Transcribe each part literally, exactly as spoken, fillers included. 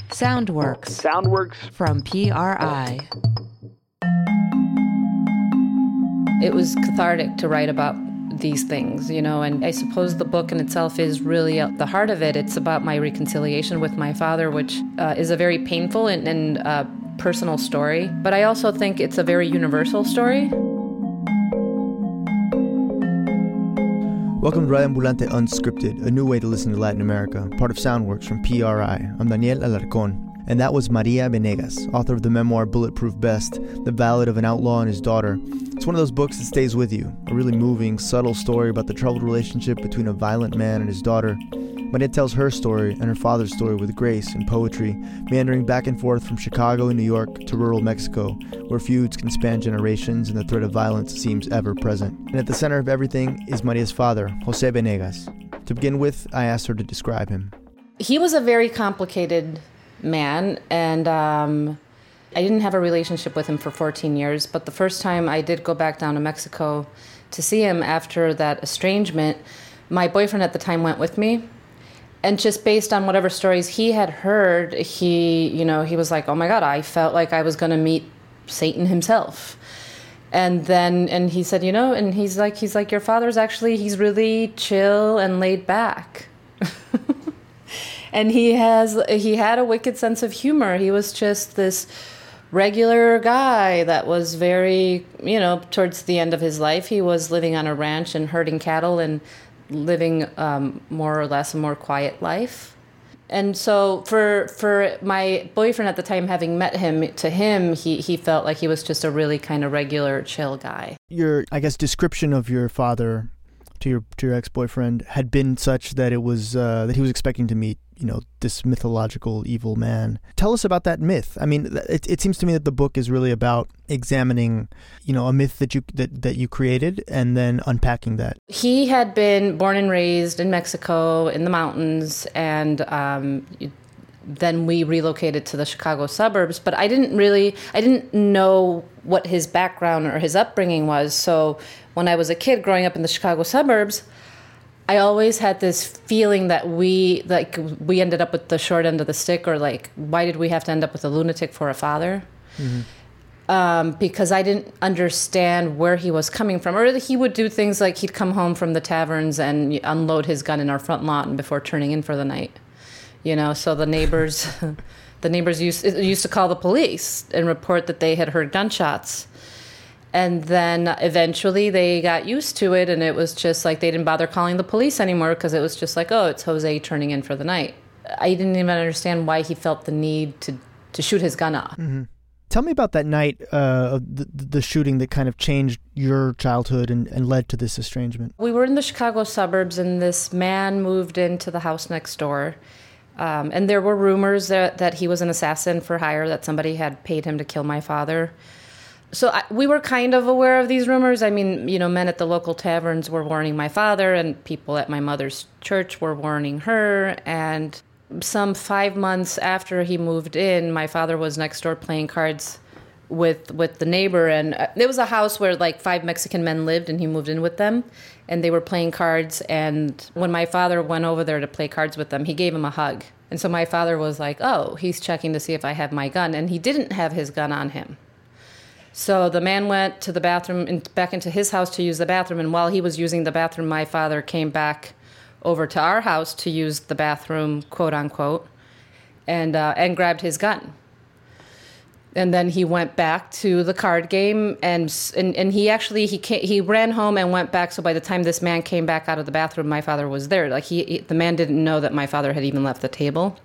Soundworks. Soundworks. From P R I. It was cathartic to write about these things, you know, and I suppose the book in itself is really at the heart of it. It's about my reconciliation with my father, which uh, is a very painful and, and uh, personal story. But I also think it's a very universal story. Welcome to Radio Ambulante Unscripted, a new way to listen to Latin America, part of Soundworks from P R I. I'm Daniel Alarcón, and that was Maria Venegas, author of the memoir Bulletproof Best, the ballad of an outlaw and his daughter. It's one of those books that stays with you, a really moving, subtle story about the troubled relationship between a violent man and his daughter. Maria tells her story and her father's story with grace and poetry, meandering back and forth from Chicago and New York to rural Mexico, where feuds can span generations and the threat of violence seems ever present. And at the center of everything is Maria's father, Jose Venegas. To begin with, I asked her to describe him. He was a very complicated man, and um, I didn't have a relationship with him for fourteen years, but the first time I did go back down to Mexico to see him after that estrangement, my boyfriend at the time went with me. And just based on whatever stories he had heard, he, you know, he was like, oh my God, I felt like I was going to meet Satan himself. And then, and he said, you know, and he's like, he's like, your father's actually, he's really chill and laid back. And he has, he had a wicked sense of humor. He was just this regular guy that was very, you know, towards the end of his life, he was living on a ranch and herding cattle and living um, more or less a more quiet life. And so for for my boyfriend at the time, having met him, to him, he, he felt like he was just a really kind of regular, chill guy. Your, I guess, description of your father to your to your ex-boyfriend had been such that it was uh, that he was expecting to meet, you know, this mythological evil man. Tell us about that myth. I mean, it, it seems to me that the book is really about examining, you know, a myth that you that, that you created and then unpacking that. He had been born and raised in Mexico in the mountains, and um, then we relocated to the Chicago suburbs. But I didn't really, I didn't know what his background or his upbringing was. So when I was a kid growing up in the Chicago suburbs, I always had this feeling that we, like, we ended up with the short end of the stick, or like, why did we have to end up with a lunatic for a father? Mm-hmm. Um, because I didn't understand where he was coming from. Or he would do things like he'd come home from the taverns and unload his gun in our front lawn before turning in for the night. You know, so the neighbors, the neighbors used used to call the police and report that they had heard gunshots. And then eventually they got used to it, and it was just like they didn't bother calling the police anymore because it was just like, oh, it's Jose turning in for the night. I didn't even understand why he felt the need to, to shoot his gun off. Mm-hmm. Tell me about that night uh, of the, the shooting that kind of changed your childhood and, and led to this estrangement. We were in the Chicago suburbs, and this man moved into the house next door. Um, and there were rumors that, that he was an assassin for hire, that somebody had paid him to kill my father. So I, we were kind of aware of these rumors. I mean, you know, men at the local taverns were warning my father, and people at my mother's church were warning her. And some five months after he moved in, my father was next door playing cards with with the neighbor. And it was a house where like five Mexican men lived, and he moved in with them. And they were playing cards. And when my father went over there to play cards with them, he gave him a hug. And so my father was like, oh, he's checking to see if I have my gun. And he didn't have his gun on him. So the man went to the bathroom and back into his house to use the bathroom. And while he was using the bathroom, my father came back over to our house to use the bathroom, quote unquote, and uh, and grabbed his gun. And then he went back to the card game, and and, and he actually he came, he ran home and went back. So by the time this man came back out of the bathroom, my father was there. Like he, he the man didn't know that my father had even left the table.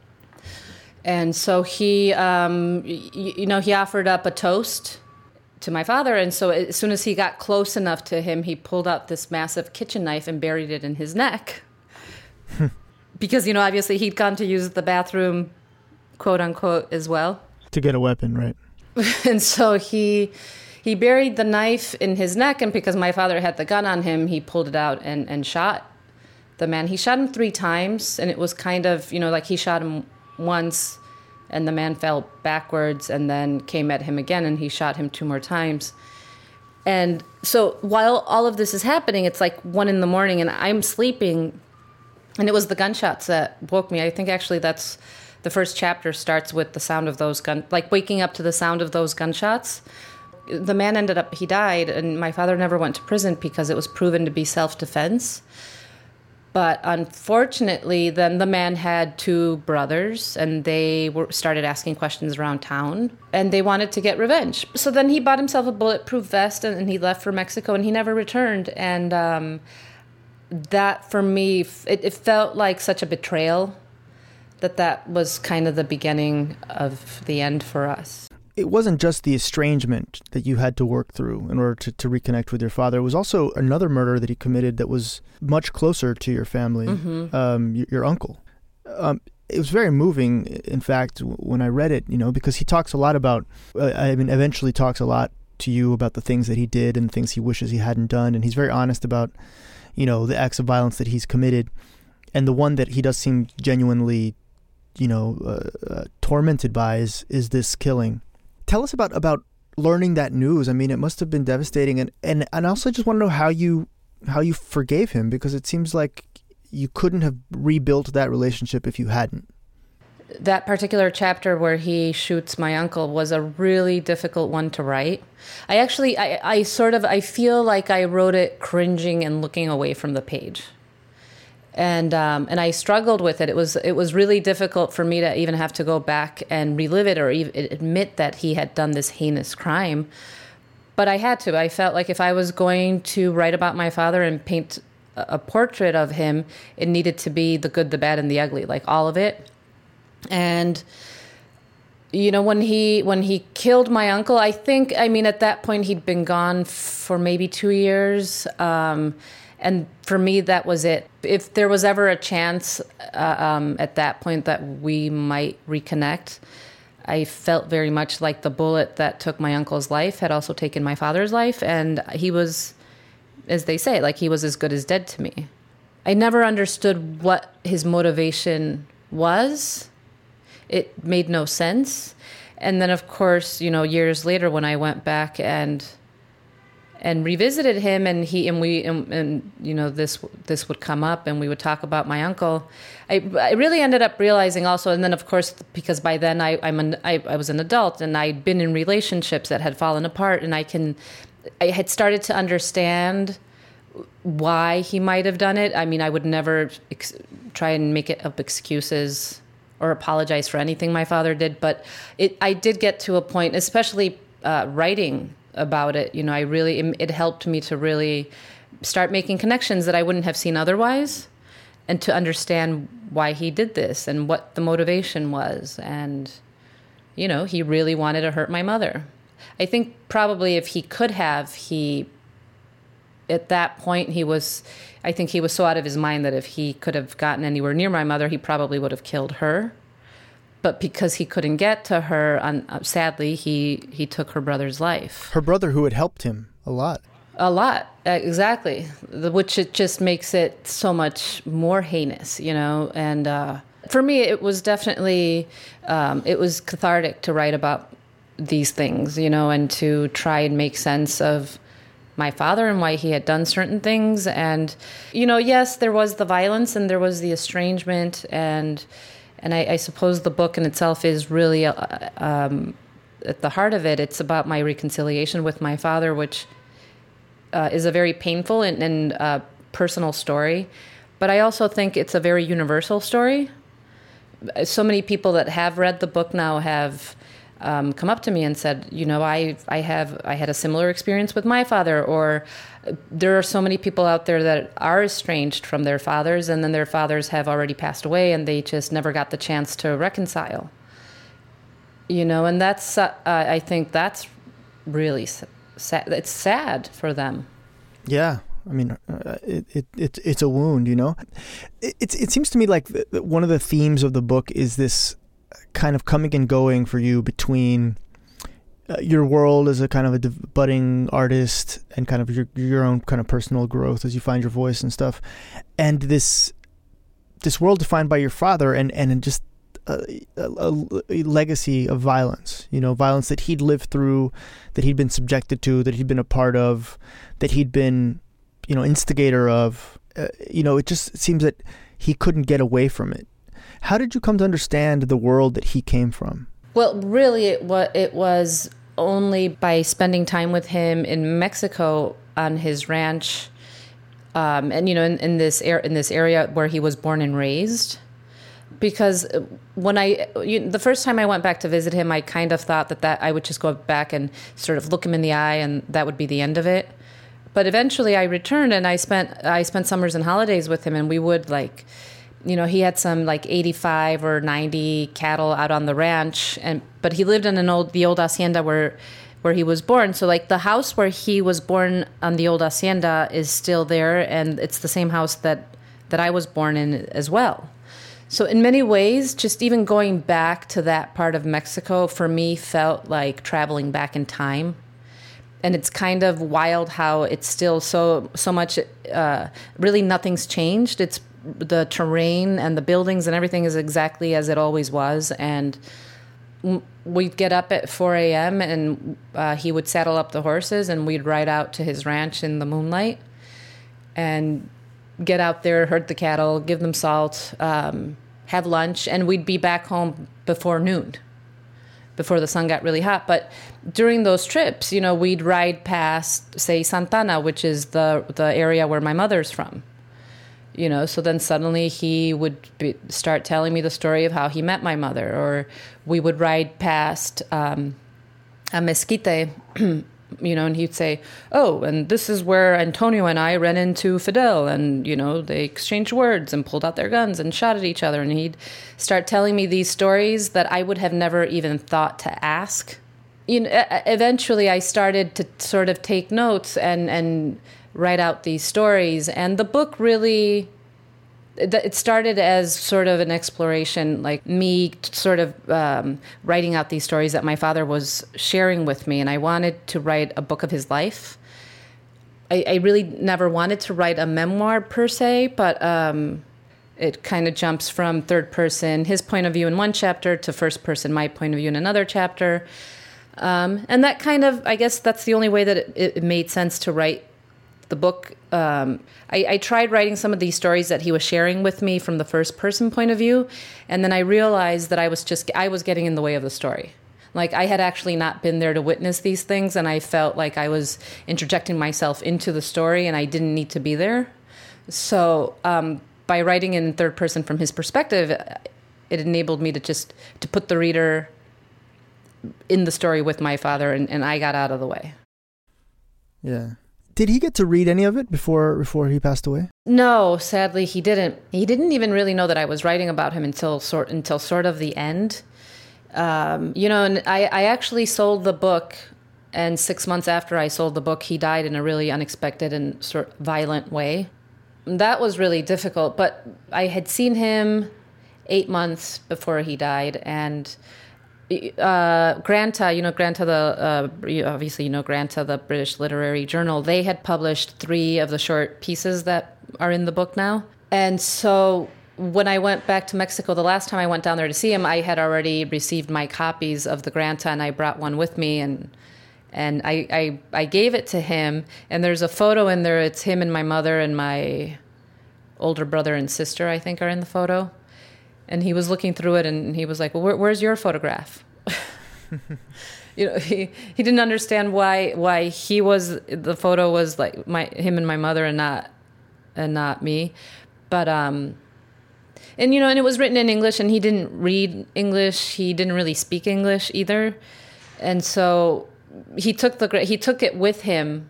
And so he, um, you, you know, he offered up a toast to my father. And so as soon as he got close enough to him, he pulled out this massive kitchen knife and buried it in his neck. Because, you know, obviously he'd gone to use the bathroom, quote unquote, as well. To get a weapon, right? And so he he buried the knife in his neck. And because my father had the gun on him, he pulled it out and, and shot the man. He shot him three times. And it was kind of, you know, like he shot him once, and the man fell backwards and then came at him again, and he shot him two more times. And so while all of this is happening, it's like one in the morning, and I'm sleeping, and it was the gunshots that woke me. I think actually that's the first chapter starts with the sound of those gun, like waking up to the sound of those gunshots. The man ended up, he died, and my father never went to prison because it was proven to be self-defense. But unfortunately, then the man had two brothers, and they were, started asking questions around town, and they wanted to get revenge. So then he bought himself a bulletproof vest, and, and he left for Mexico, and he never returned. And um, that, for me, it, it felt like such a betrayal that that was kind of the beginning of the end for us. It wasn't just the estrangement that you had to work through in order to, to reconnect with your father. It was also another murder that he committed that was much closer to your family, mm-hmm. um, your, your uncle. Um, it was very moving, in fact, when I read it, you know, because he talks a lot about, uh, I mean, eventually talks a lot to you about the things that he did and things he wishes he hadn't done. And he's very honest about, you know, the acts of violence that he's committed. And the one that he does seem genuinely, you know, uh, uh, tormented by is, is this killing. Tell us about, about learning that news. I mean, it must have been devastating. And, and, and I also just want to know how you how you forgave him, because it seems like you couldn't have rebuilt that relationship if you hadn't. That particular chapter where he shoots my uncle was a really difficult one to write. I actually, I, I sort of, I feel like I wrote it cringing and looking away from the page. And um, and I struggled with it. It was it was really difficult for me to even have to go back and relive it or even admit that he had done this heinous crime. But I had to. I felt like if I was going to write about my father and paint a portrait of him, it needed to be the good, the bad, and the ugly, like all of it. And you know, when he when he killed my uncle, I think, I mean, at that point he'd been gone for maybe two years. Um, And for me, that was it. If there was ever a chance uh, um, at that point that we might reconnect, I felt very much like the bullet that took my uncle's life had also taken my father's life. And he was, as they say, like he was as good as dead to me. I never understood what his motivation was. It made no sense. And then, of course, you know, years later when I went back and... and revisited him, and he and we and, and you know this this would come up, and we would talk about my uncle. I, I really ended up realizing also, and then of course because by then I I'm an, I, I was an adult and I'd been in relationships that had fallen apart, and I can I had started to understand why he might have done it. I mean, I would never ex- try and make it up excuses or apologize for anything my father did, but it I did get to a point, especially uh, writing about it, you know, I really, it helped me to really start making connections that I wouldn't have seen otherwise, and to understand why he did this and what the motivation was. And, you know, he really wanted to hurt my mother. I think probably if he could have, he, at that point, he was, I think he was so out of his mind that if he could have gotten anywhere near my mother, he probably would have killed her. But because he couldn't get to her, um, sadly, he, he took her brother's life. Her brother, who had helped him a lot. A lot, exactly. The, which it just makes it so much more heinous, you know. And uh, for me, it was definitely, um, it was cathartic to write about these things, you know, and to try and make sense of my father and why he had done certain things. And, you know, yes, there was the violence and there was the estrangement, and... And I, I suppose the book in itself is really, uh, um, at the heart of it, it's about my reconciliation with my father, which uh, is a very painful and, and uh, personal story. But I also think it's a very universal story. So many people that have read the book now have um, come up to me and said, you know, I I have I had a similar experience with my father, or there are so many people out there that are estranged from their fathers, and then their fathers have already passed away, and they just never got the chance to reconcile. You know, and that's uh, I think that's really sad. It's sad for them. Yeah. I mean, uh, it, it it it's a wound, you know. It it, it seems to me like the, the, one of the themes of the book is this kind of coming and going for you between uh, your world as a kind of a budding artist and kind of your your own kind of personal growth as you find your voice and stuff, and this this world defined by your father, and and just a, a, a legacy of violence, you know, violence that he'd lived through, that he'd been subjected to, that he'd been a part of, that he'd been, you know, instigator of. Uh, you know, it just seems that he couldn't get away from it. How did you come to understand the world that he came from? Well, really, it was, it was only by spending time with him in Mexico on his ranch, um, and you know, in, in this er- in this area where he was born and raised. Because when I, you, the first time I went back to visit him, I kind of thought that, that I would just go back and sort of look him in the eye, and that would be the end of it. But eventually, I returned, and I spent I spent summers and holidays with him, and we would like. You know, he had some like eighty-five or ninety cattle out on the ranch, and but he lived in an old the old hacienda where where he was born. So like the house where he was born on the old hacienda is still there, and it's the same house that that I was born in as well. So in many ways, just even going back to that part of Mexico for me felt like traveling back in time. And it's kind of wild how it's still so so much uh, really nothing's changed. It's the terrain and the buildings and everything is exactly as it always was. And we'd get up at four a.m. and uh, he would saddle up the horses and we'd ride out to his ranch in the moonlight and get out there, herd the cattle, give them salt, um, have lunch, and we'd be back home before noon, before the sun got really hot. But during those trips, you know, we'd ride past, say, Santana, which is the the area where my mother's from. You know, so then suddenly he would be, start telling me the story of how he met my mother, or we would ride past um, a Mezquite, you know, and he'd say, oh, and this is where Antonio and I ran into Fidel, and, you know, they exchanged words and pulled out their guns and shot at each other, and he'd start telling me these stories that I would have never even thought to ask. You know, eventually I started to sort of take notes and, and write out these stories, and the book really, it started as sort of an exploration, like me sort of um, writing out these stories that my father was sharing with me, and I wanted to write a book of his life. I, I really never wanted to write a memoir per se, but um, it kind of jumps from third person, his point of view in one chapter, to first person, my point of view in another chapter. Um, and that kind of, I guess that's the only way that it, it made sense to write the book. Um, I, I tried writing some of these stories that he was sharing with me from the first person point of view, and then I realized that I was just I was getting in the way of the story. Like I had actually not been there to witness these things, and I felt like I was interjecting myself into the story, and I didn't need to be there. So um, by writing in third person from his perspective, it enabled me to just to put the reader in the story with my father, and, and I got out of the way. Yeah. Did he get to read any of it before before he passed away? No, sadly he didn't. He didn't even really know that I was writing about him until sort until sort of the end. Um, you know, and I, I actually sold the book, and six months after I sold the book, he died in a really unexpected and sort of violent way. That was really difficult, but I had seen him eight months before he died, and Uh, Granta, you know, Granta, the, uh, you, obviously, you know, Granta, the British literary journal, they had published three of the short pieces that are in the book now. And so when I went back to Mexico, the last time I went down there to see him, I had already received my copies of the Granta, and I brought one with me, and and I, I, I gave it to him. And there's a photo in there. It's him and my mother and my older brother and sister, I think, are in the photo. And he was looking through it, and he was like, well, where, where's your photograph? You know, he, he didn't understand why why he was, the photo was like my him and my mother and not and not me. But, um, and, you know, and it was written in English, and he didn't read English. He didn't really speak English either. And so he took the he took it with him.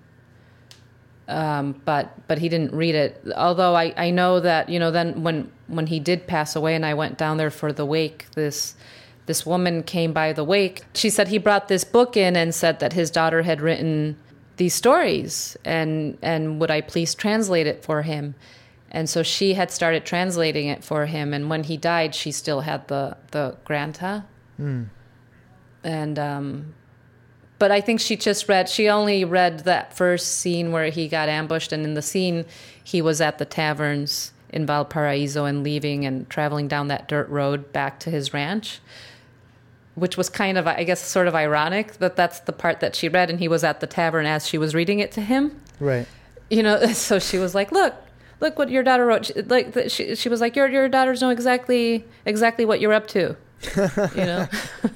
Um, but but he didn't read it. Although I, I know that, you know, then when when he did pass away and I went down there for the wake, this this woman came by the wake. She said he brought this book in and said that his daughter had written these stories, and and would I please translate it for him. And so she had started translating it for him, and when he died, she still had the, the Granta. Mm. And um But I think she just read, she only read that first scene where he got ambushed. And in the scene, he was at the taverns in Valparaiso and leaving and traveling down that dirt road back to his ranch, which was kind of, I guess, sort of ironic that that's the part that she read. And he was at the tavern as she was reading it to him. Right. You know, so she was like, look, look what your daughter wrote. She, like the, she, she was like, your your daughters know exactly exactly what you're up to. You know,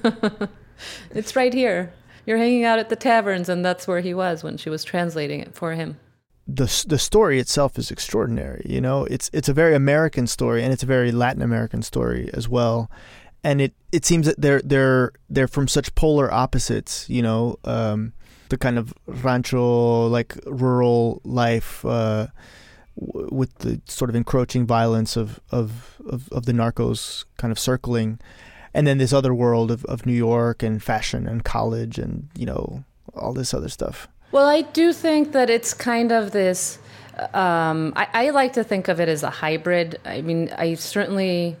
it's right here. You're hanging out at the taverns, and that's where he was when she was translating it for him. The the story itself is extraordinary. You know, it's it's a very American story, and it's a very Latin American story as well. And it, it seems that they're they're they're from such polar opposites. You know, um, the kind of rancho, like rural life, uh, w- with the sort of encroaching violence of, of of of the narcos kind of circling, and then this other world of, of New York and fashion and college and, you know, all this other stuff. Well, I do think that it's kind of this, um, I, I like to think of it as a hybrid. I mean, I certainly,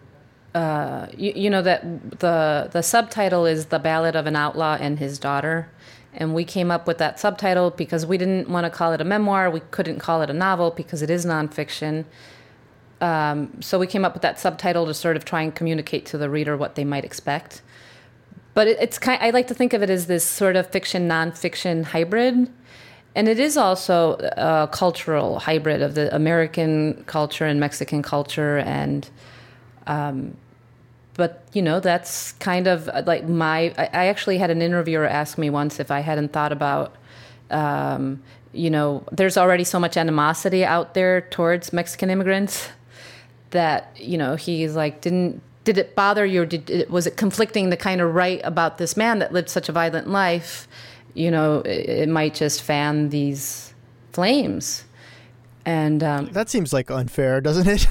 uh, you, you know, that the the subtitle is The Ballad of an Outlaw and His Daughter. And we came up with that subtitle because we didn't want to call it a memoir. We couldn't call it a novel because it is nonfiction. Um, so we came up with that subtitle to sort of try and communicate to the reader what they might expect. But it, it's kind. I like to think of it as this sort of fiction, nonfiction hybrid, and it is also a cultural hybrid of the American culture and Mexican culture. And, um, but you know, that's kind of like my. I, I actually had an interviewer ask me once if I hadn't thought about, um, you know, there's already so much animosity out there towards Mexican immigrants that, you know, he's like, didn't. Did it bother you, or did, was it conflicting to kind of write about this man that lived such a violent life? You know, it, it might just fan these flames. And um, that seems like unfair, doesn't it?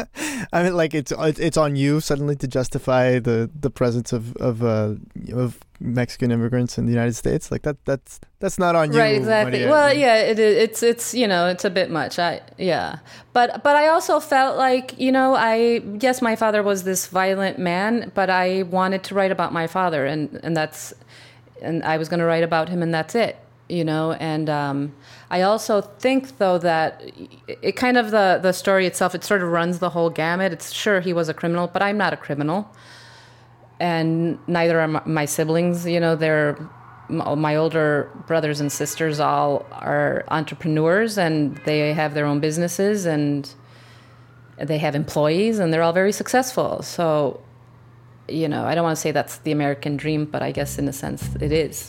I mean, like it's it's on you suddenly to justify the, the presence of of uh, of Mexican immigrants in the United States. Like that that's that's not on you, right? Exactly. Maria. Well, yeah, it, it's it's you know it's a bit much. I yeah, but but I also felt like you know I yes my father was this violent man, but I wanted to write about my father, and and that's and I was going to write about him, and that's it. You know, and um, I also think, though, that it, it kind of the, the story itself, it sort of runs the whole gamut. It's sure he was a criminal, but I'm not a criminal. And neither are my, my siblings. You know, they're my older brothers and sisters all are entrepreneurs, and they have their own businesses, and they have employees, and they're all very successful. So, you know, I don't want to say that's the American dream, but I guess in a sense it is.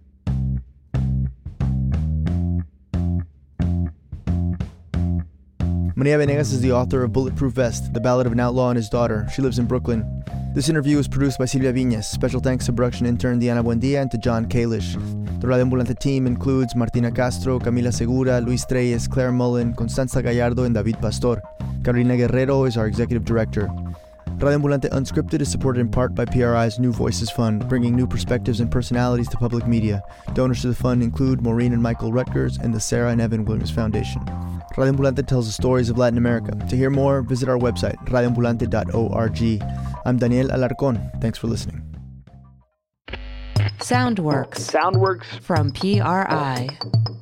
Maria Venegas is the author of Bulletproof Vest, The Ballad of an Outlaw and His Daughter. She lives in Brooklyn. This interview was produced by Silvia Viñas. Special thanks to production intern Diana Buendia and to John Kalish. The Radio Ambulante team includes Martina Castro, Camila Segura, Luis Treyes, Claire Mullen, Constanza Gallardo, and David Pastor. Carolina Guerrero is our executive director. Radio Ambulante Unscripted is supported in part by P R I's New Voices Fund, bringing new perspectives and personalities to public media. Donors to the fund include Maureen and Michael Rutgers and the Sarah and Evan Williams Foundation. Radio Ambulante tells the stories of Latin America. To hear more, visit our website, radio ambulante dot org. I'm Daniel Alarcón. Thanks for listening. Soundworks. Soundworks. From P R I.